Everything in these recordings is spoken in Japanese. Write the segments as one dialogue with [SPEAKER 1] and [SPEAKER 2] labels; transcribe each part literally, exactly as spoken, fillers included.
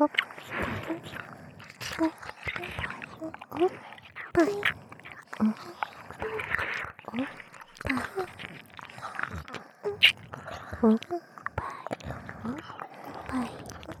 [SPEAKER 1] おっぱい、おっぱい、おっぱい、おっぱい、おっぱい。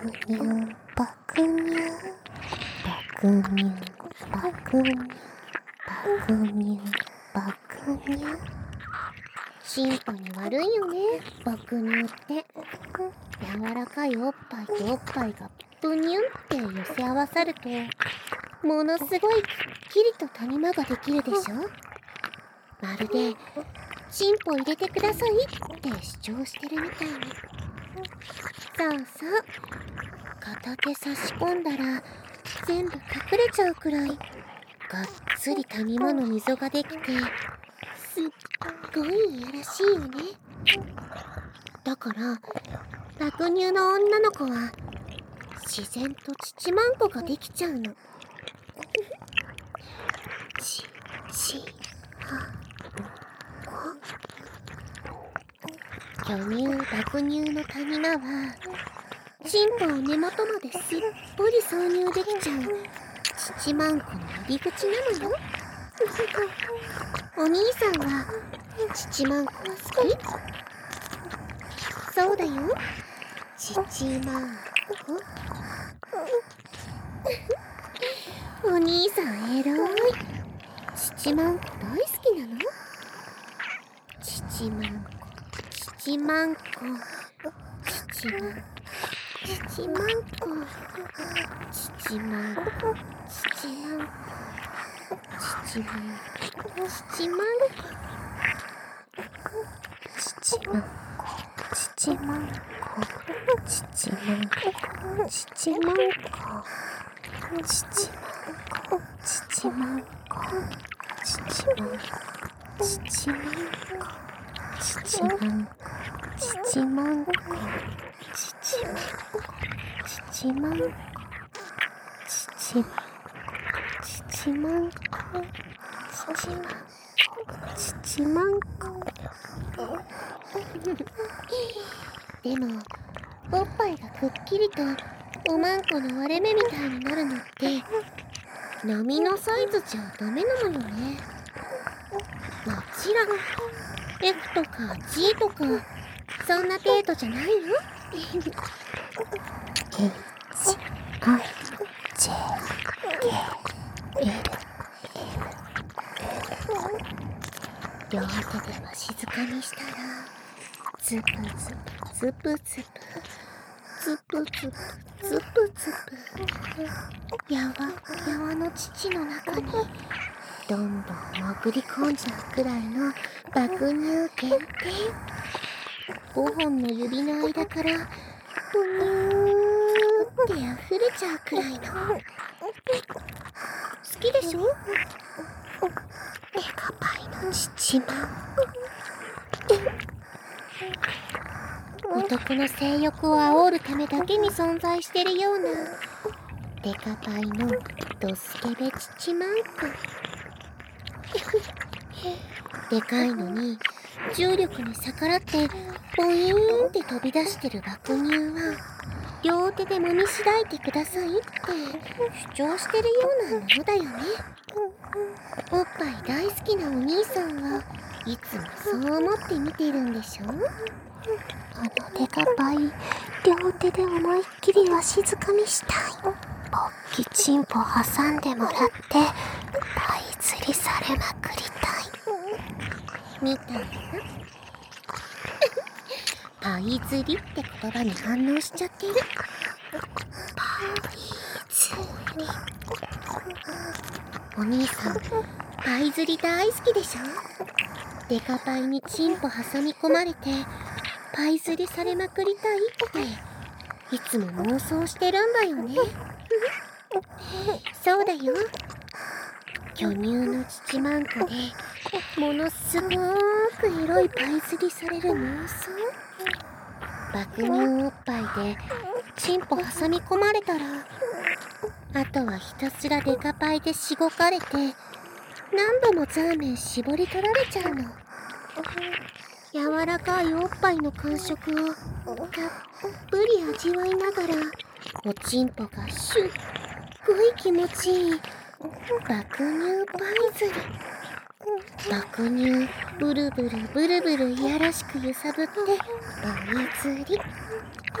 [SPEAKER 1] ニュー爆乳爆乳爆乳爆乳爆乳。チンポに悪いよね、爆乳って。柔らかいおっぱいとおっぱいがブニュンって寄せ合わさると、ものすごいくっきりと谷間ができるでしょ。まるでチンポ入れてくださいって主張してるみたいに。そうそう、片手差し込んだら全部隠れちゃうくらいがっつり谷間の溝ができて、すっごいいやらしいよね。だから爆乳の女の子は自然と乳まんこができちゃうの。ちちは巨乳爆乳の谷間はチンポを根元まですっぽり挿入できちゃう乳まんこの入り口なのよ。お兄さんは乳まんこは好き？そうだよ、乳まんこ。お兄さんえらい。乳まんこ大好きなの？乳まんこ乳まんこ乳まん乳まんこ乳まんこ乳まんこ乳まんこ乳まんこ乳まんこ乳まんこ乳まんこ乳まんこ乳まんこ乳まんこ乳まんこ乳まんこ乳まんこ乳まんこ乳まんこ乳まんこ乳まんこ。でもおっぱいがくっきりとおまんこの割れ目みたいになるのって波のサイズじゃダメなのよね。もちろん エフ とか ジー とかそんな程度じゃないよ。H I J K L両手でわしづかみしたらズプズプズプズプズプズプズプズプやわやわの乳の中にどんどん潜り込んじゃうくらいの爆乳限定。ごほんの指の間からブニューって溢れちゃうくらいの。好きでしょ？メガパイの乳まんこ。男の性欲を煽るためだけに存在してるようなデカパイのドスケベ乳まんこ。でかいのに重力に逆らってボイーンって飛び出してる爆乳は両手で揉みしだいてくださいって主張してるようなものだよね。おっぱい大好きなお兄さんはいつもそう思って見てるんでしょ？あのデカパイ両手で思いっきりわしづかみしたい。ポッキチンポ挟んでもらってパイ釣りされまくりたいみたいな。パイ釣りって言葉に反応しちゃってる。パイ釣り。お兄さんパイ釣り大好きでしょ？デカパイにチンポ挟み込まれてパイ釣りされまくりたいっていつも妄想してるんだよね。そうだよ、巨乳の乳まんこでものすごーくエロいパイ釣りされる妄想。爆乳おっぱいでチンポ挟み込まれたらあとはひたすらデカパイでしごかれて何度もザーメン絞り取られちゃうの。柔らかいおっぱいの感触をたっぷり味わいながらおちんぽがすっごい気持ちいい爆乳パイ釣り。爆乳ブルブルブルブルいやらしく揺さぶってパイ釣り。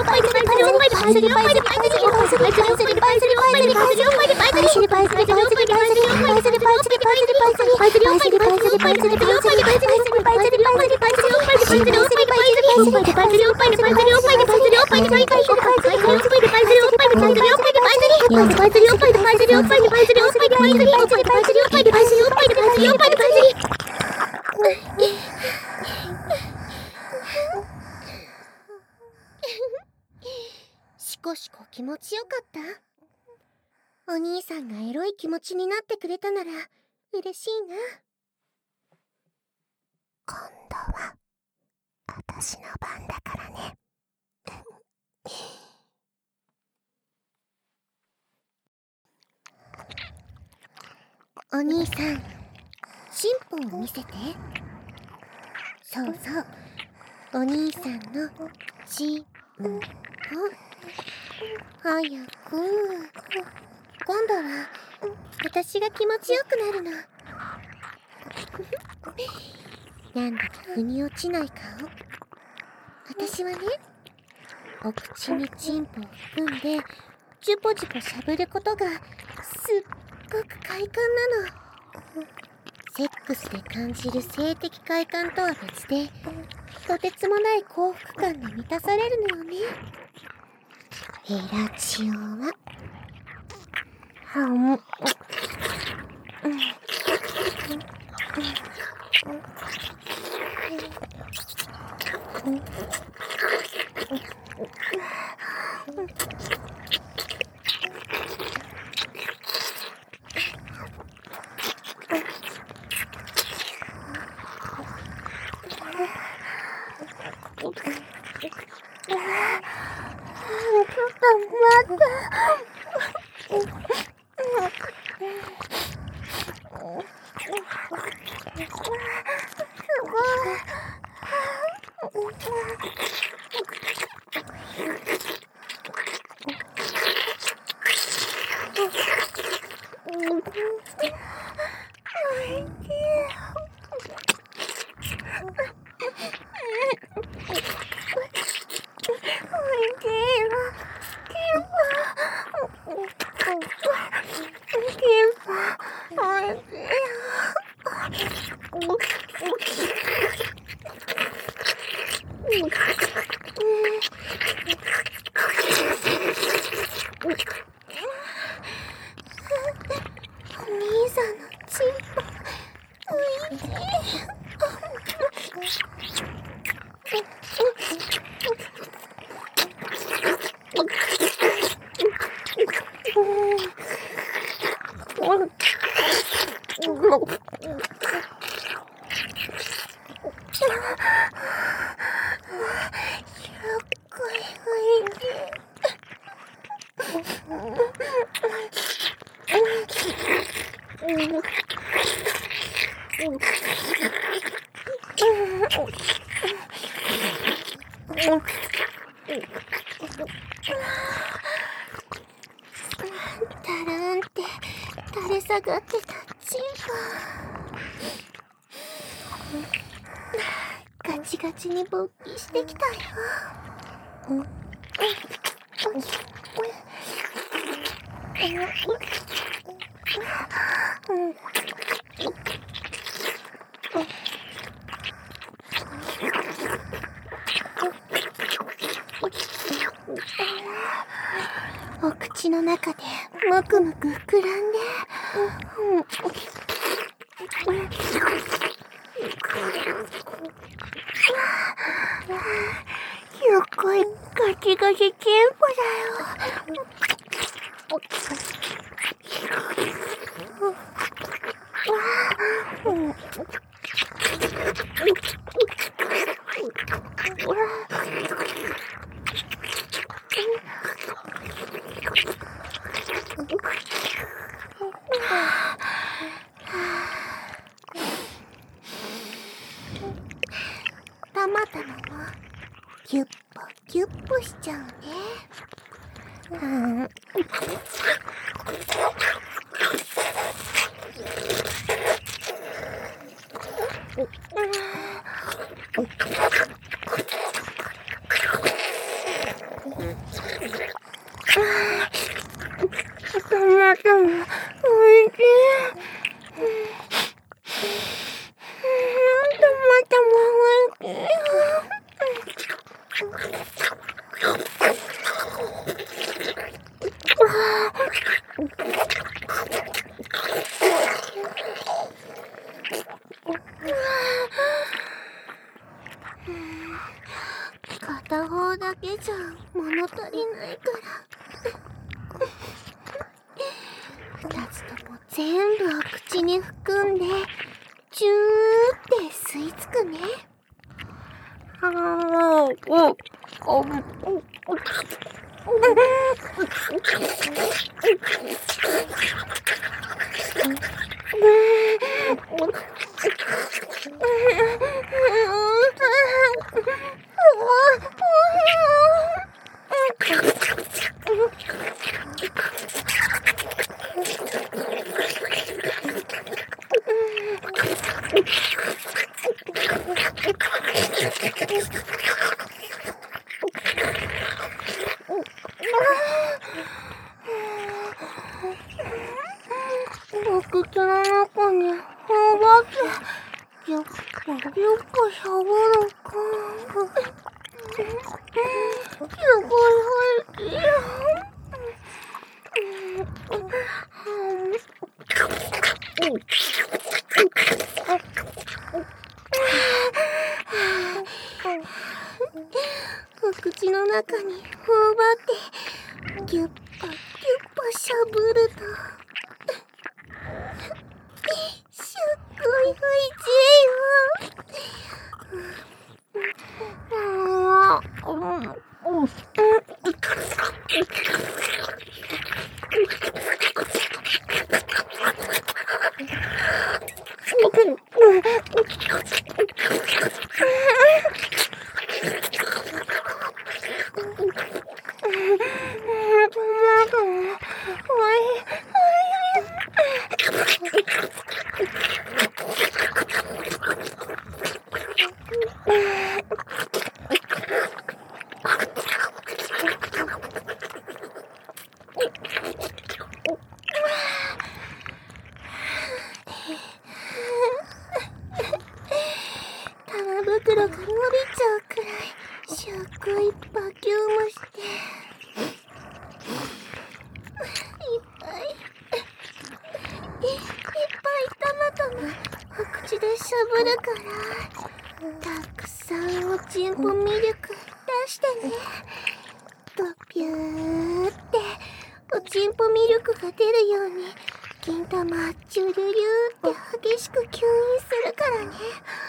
[SPEAKER 1] しこしこ気持ちよかった？お兄さんがエロい気持ちになってくれたなら嬉しいな。今度は私の番だからね。お兄さん、進歩を見せて。そうそう、お兄さんの進歩。早く。今度は私が気持ちよくなるの。なんだか腑に落ちない顔。私はね、お口にチンポを含んでジュポジュポしゃぶることがすっごく快感なの。セックスで感じる性的快感とは別で、とてつもない幸福感で満たされるのよね。フェラチオははんタラーンって垂れ下がってたチンポ。ガチガチに勃起してきたよ。お口の中でむくむく膨らんで、すっごいガチガチチンポだよ。たまたまもキュッポキュッポしちゃうね。うんたまたまおいしい。たまたまおいしい。片方だけじゃ物足りないから二つとも全部を口に含んでジューって吸い付くね。お口の中に頬張ってゆっぽゆっぽしゃぶるか。すごいおいしいよ。お口の中に頬張ってキュッパキュッパしゃぶるとすっごいおいし玉袋が伸びちゃうくらいすっごいバキュームしていっぱいいっぱい玉々お口でしゃぶるからたくさんおちんぽミルク出してね。ドピューっておちんぽミルクが出るように金玉チュルリューって激しく吸引するからね。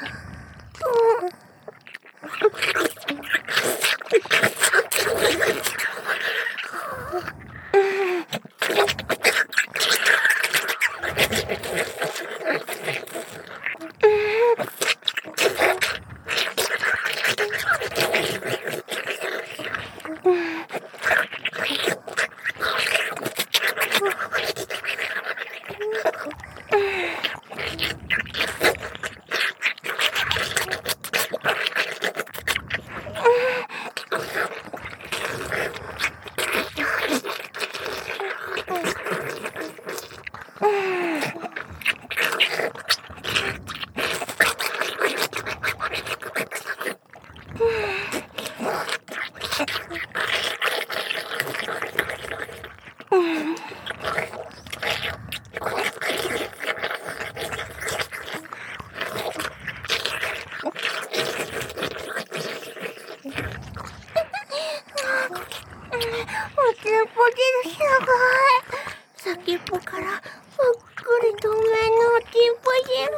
[SPEAKER 1] おちんぽ汁すごい。先っぽからぷっくり透明のおちんぽ汁。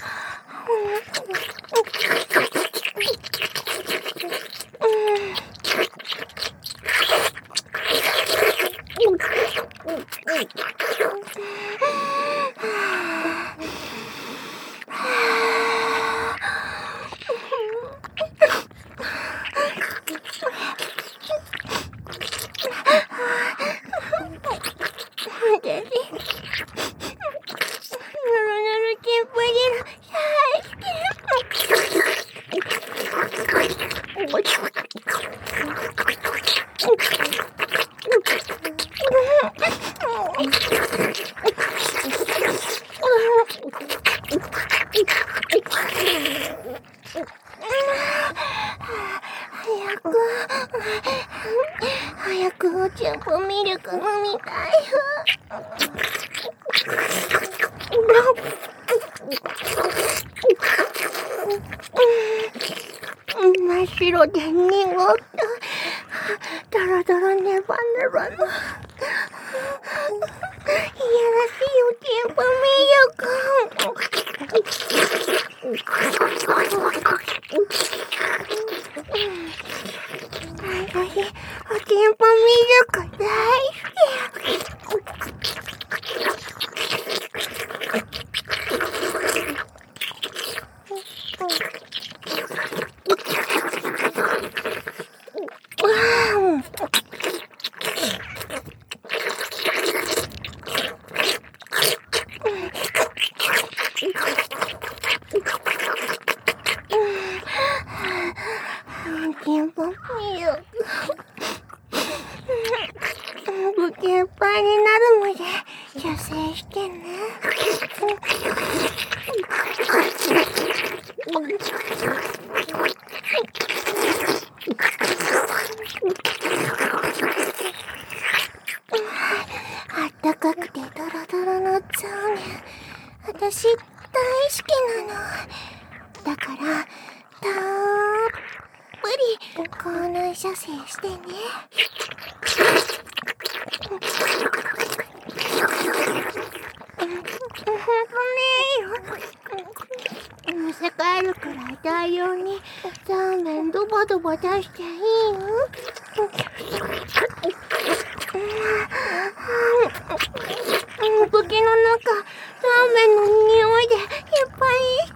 [SPEAKER 1] 早く早くおちんぽミルク飲みたい。真っ白で濁ったドロドロネバネバのいやらしいおちんぽミルク。私おちんぽミルク大好き。口いっぱいになるまで射精してね。あったかくてドロドロのザーメン、私大好きなの。だからたっぷり口内射精してね。 バタバタしていいの？口の中、ラーメンの匂いでいっぱいして。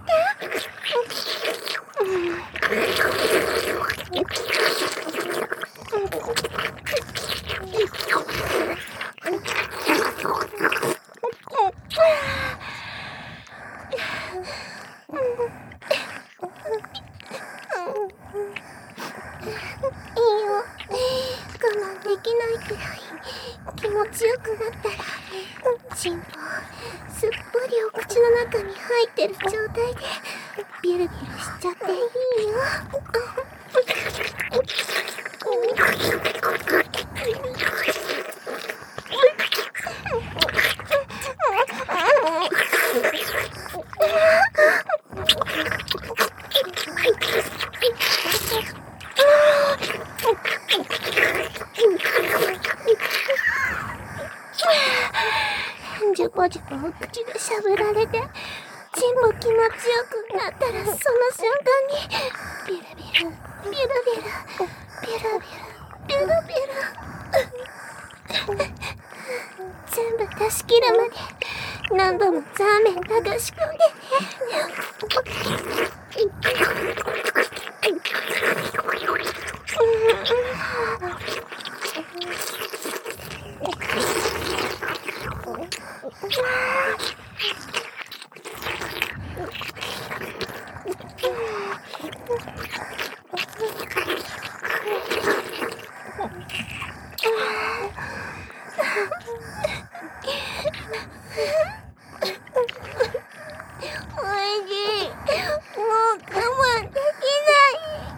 [SPEAKER 1] いいよ。我慢できないくらい気持ちよくなったら、チンポすっぽりお口の中に入ってる状態でビルビルしちゃっていいよ。ジュポジュポお口でしゃぶられて、チンポ気持ちよくなったら、その瞬間にビルビルビルビルビルビルビルビル全部出し切るまで何度もザーメン流し込んでね。おいしい。もう我慢できない。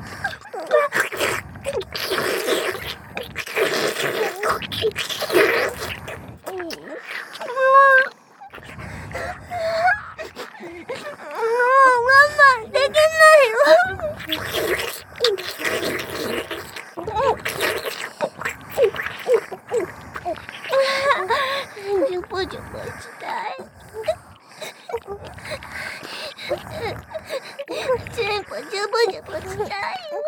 [SPEAKER 1] ジュポジュポしたい。ジュポジュポジュポしたい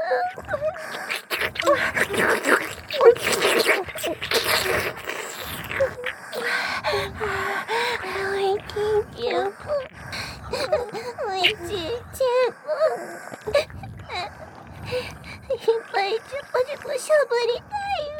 [SPEAKER 1] わ。おいしいジュポ。おいしいジュポ。いっぱいジュポジュポしゃぶりたいよ。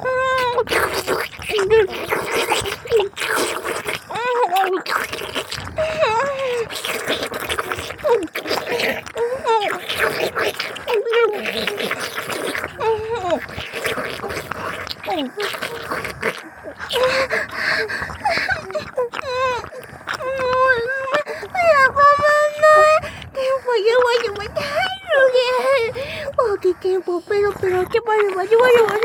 [SPEAKER 1] Tiempo, pero, pero, ¿qué pasa? Llevo, llevo, llevo, llevo,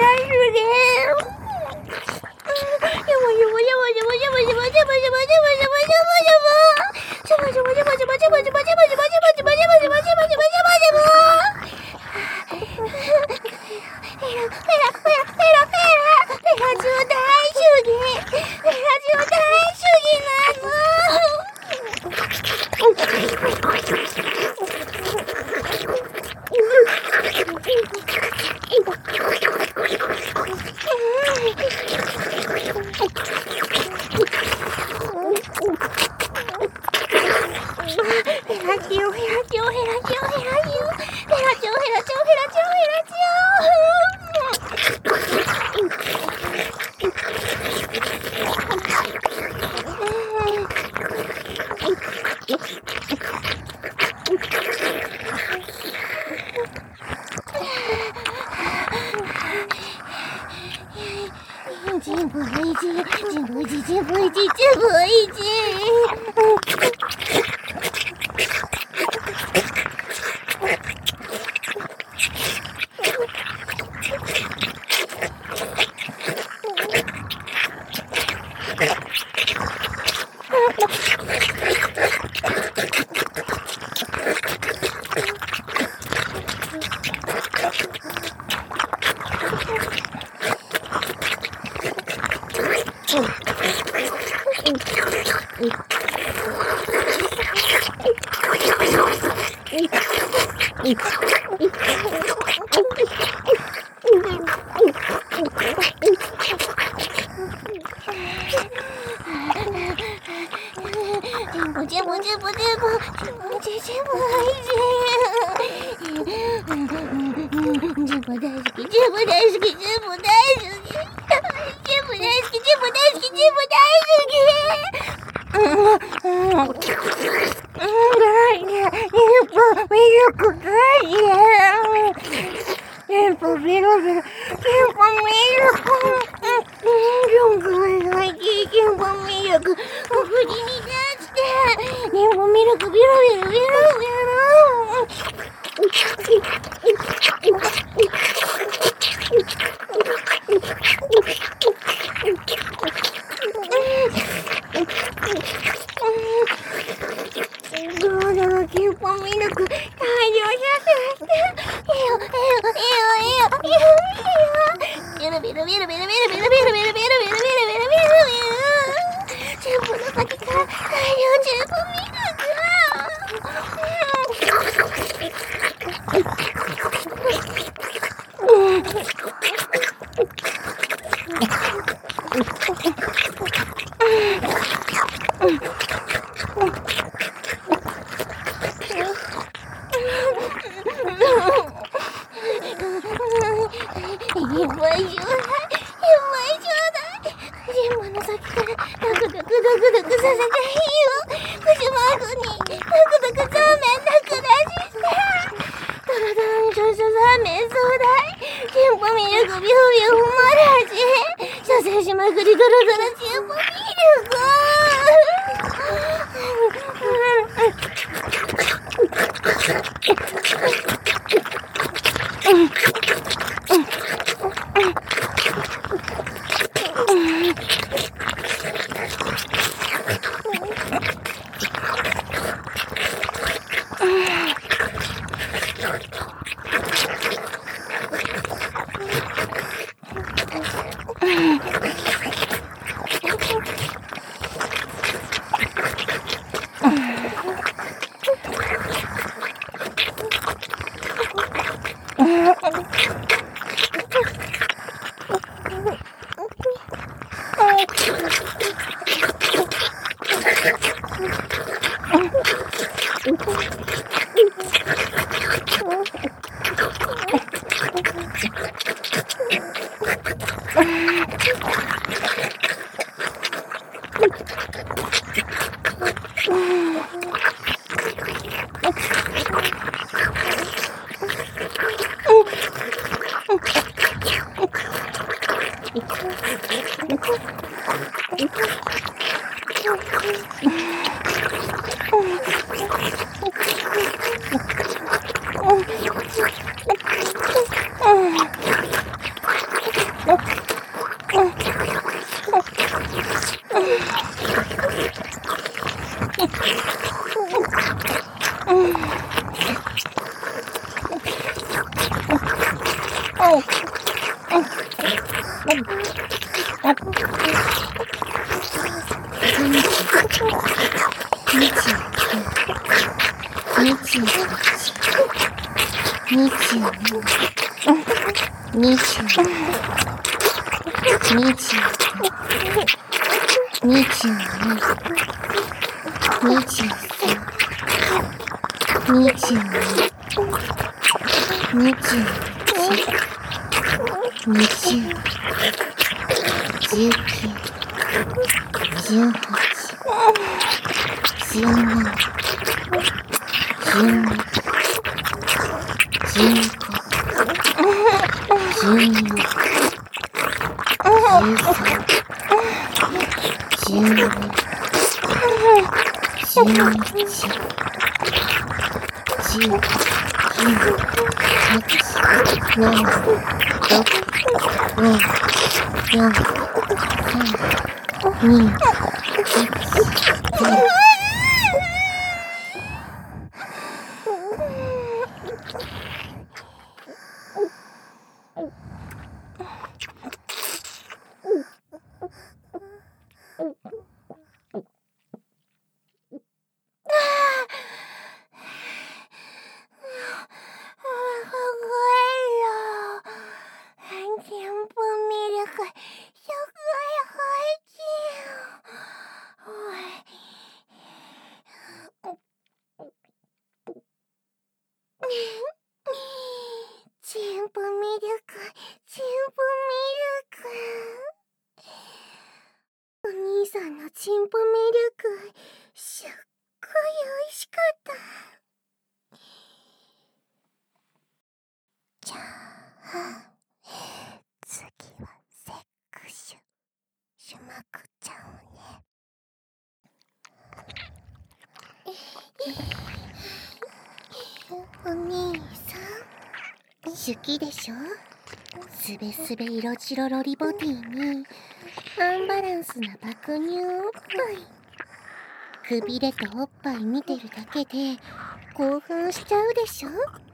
[SPEAKER 1] 好きでしょ？すべすべ色白ロリボディにアンバランスな爆乳おっぱい、くびれたおっぱい見てるだけで興奮しちゃうでしょ？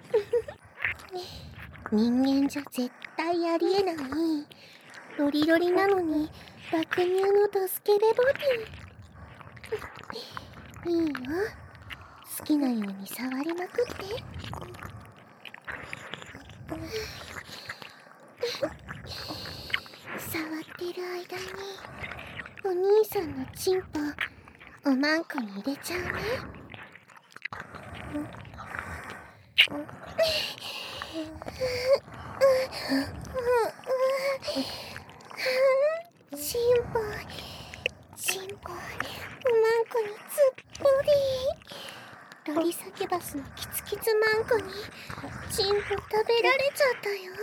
[SPEAKER 1] 人間じゃ絶対ありえないロリロリなのに爆乳のドスケベボディ。いいよ、好きなように触りまくって。触ってる間にお兄さんのチンポおまんこに入れちゃうね。チンポチンポおまんこにつっぽり。ロリサケバスのキツキツマンコにチンポ食べられちゃったよ。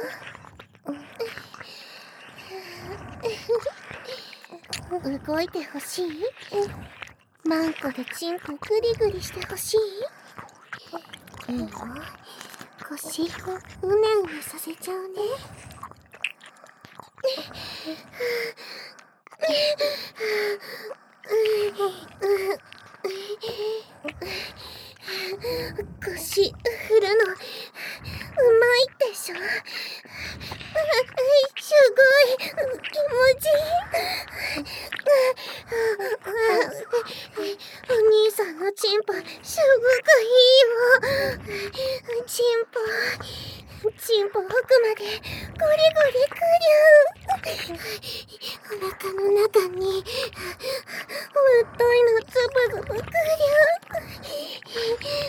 [SPEAKER 1] 動いてほしい？マンコでチンポグリグリしてほしい？いいよ、腰うねうねさせちゃうね。腰振るのうまいでしょ？すごい気持ちいい。お兄さんのチンポすごくいいよ。チンポチンポ奥までゴリゴリくりゅう。お腹の中にぶっといのズブズブくりゅう。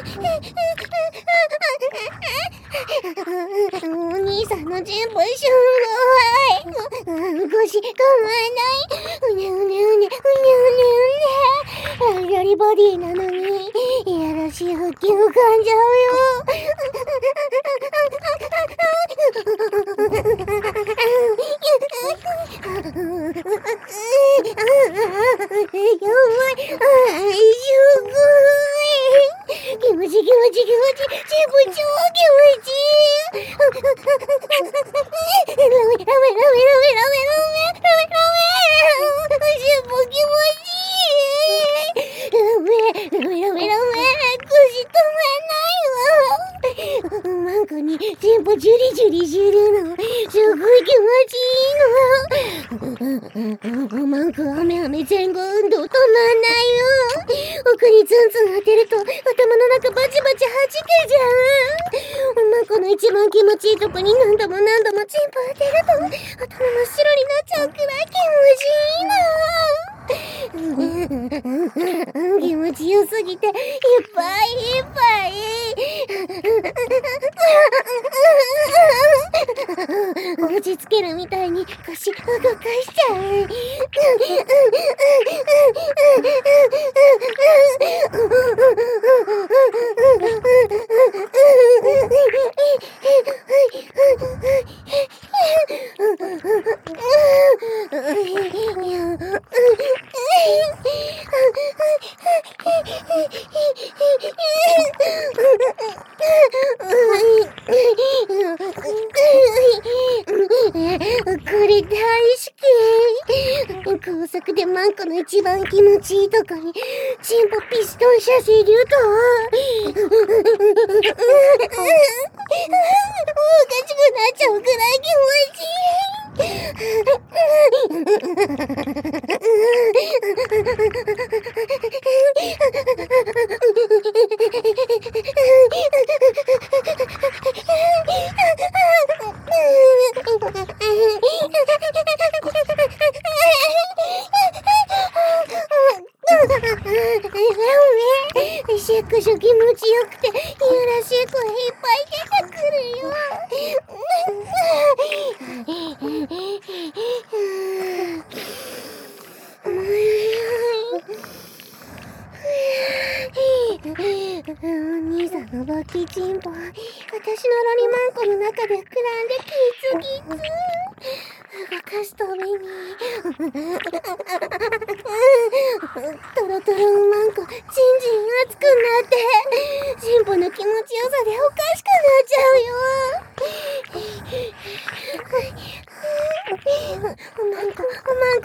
[SPEAKER 1] お兄さんの全部すごい。腰止まない。うねうねうねうねうねうね。ラリボディなのにいやらしい腹筋浮かんじゃうよ。やばい。すごい。気持ち気持ち気持ち。全部超気持ちいい。ラメラメラメラメラメラメラメラメ。全部気持ちいい。ラメラメラメラメ。腰止まんないわ。 んこにチンポジュリジュリするの。すごい気持ちいいの。マンコハメハメ前後運動止まんないよ。奥にツンツン当てると頭の中バチバチ弾けちゃう。マンコの一番気持ちいいとこに何度も何度もチンポ当てると頭真っ白になっちゃうくらい気持ちいいの。気持ちよすぎていっぱいいっぱい。落ち着けるみたいに腰動かしちゃう。これ大好き。高速でマンコの一番気持ちいいとこにチンポピストン射精流とおかしくなっちゃうくらい気持ちいい。シェックショ気持ちよくていやらしい声いっぱい出てくるよ。お兄さんのバッキーチンポ、私のロリマンコの中で膨らんでキツキツ。動かすたびにトロトロマンコチンチン熱くなってチンポの気持ちよさでおかしくなっちゃうよ。おまんこおまんこおまんこおまんこ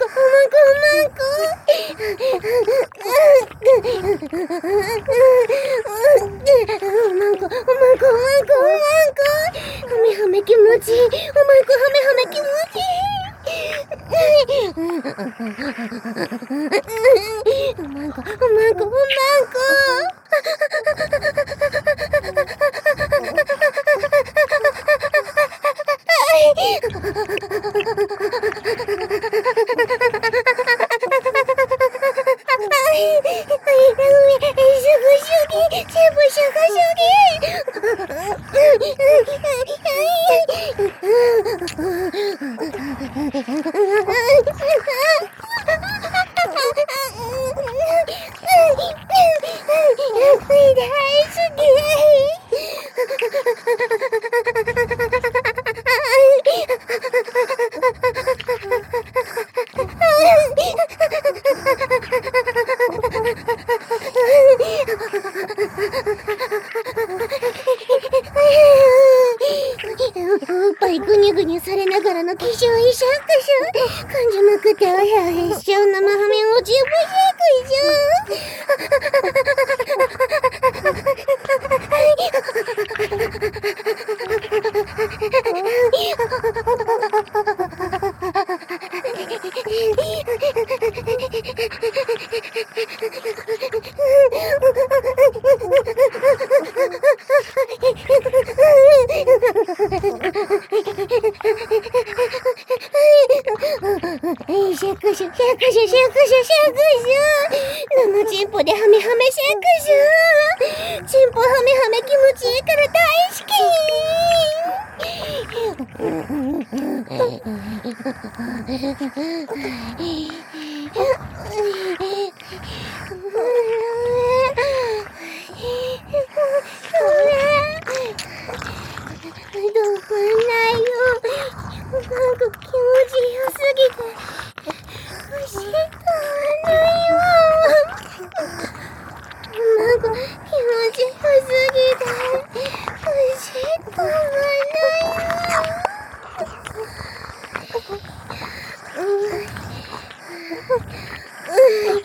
[SPEAKER 1] おまんこおまんこおまんこおまんこおまんこハメハメ気持ちいい。おまんこハメハメ気持ちいい。おまんこおまんこおまんこおっぱいぐにゅぐにゅされながらの気象いしゃくしゃ感じまくっておやへっしょ生ハメを十分しゃくしシャクシュシャクシュシャクシュシャクシュ生チンポでハメハメシャクシュチンポハメハメ気持ちいいから大好き。どうもないよ。なんか気持ちよすぎておしっこがないよ。なんか気持ちよすぎておしっこがないよ。うん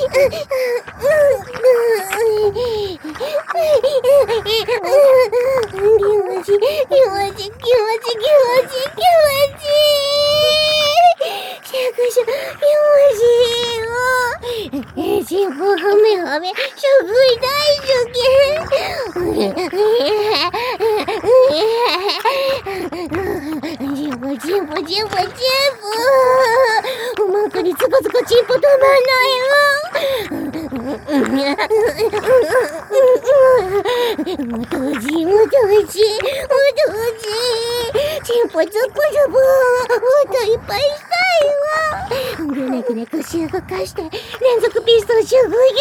[SPEAKER 1] 進歩はめはめ、すごい大好き。進歩進歩進歩進歩。マンコにつこつこチンポ止まんないよ。もとじもとじもとじ。チンポズポズポ。もっといっぱいしたいわ。ぐねぐね腰動かして連続ピストルすごい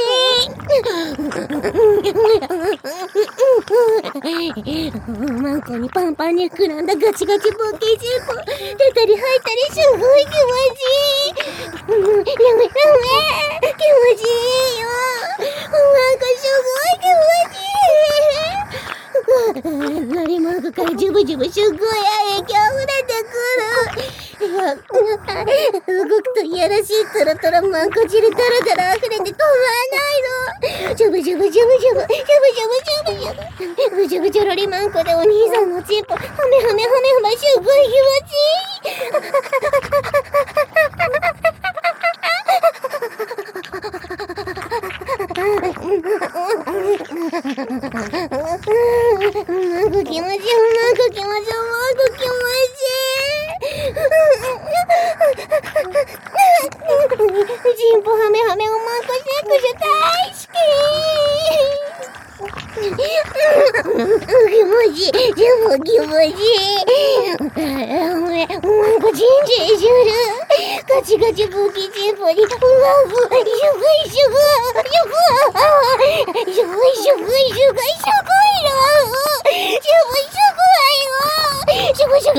[SPEAKER 1] 気持ち。マンコにパンパンに膨らんだガチガチボケチンポ出たり吐いたりすごい気持ちいい。やめやめ気持ちいいよ。なんかすごい気持ちいい。ラリマンコからジュブジュブすごい影響溢れてくる。動くといやらしいトロトロマンコ汁トロトロ溢れて止まらないの。ジュブジュブジュブジュブジュブジュブジュブジュブブジュブジュロリマンコでお兄さんのチンポハメハメハメハメすごい気持ちいい。マンコ気持ちいいマンコ気持ちいいマンコ気持ちいい。チンポハメハメをマンコセックス大好き。気持ちいい。でも気持ちいい。マンコチンチンする。ガチガチブキチンポにうわうわすごいすごいすごいすごいすごいすごいすごいすごいの。すごいすごいすごいよ。すごいすごいすごいすごいすごいすごいすごいすごい。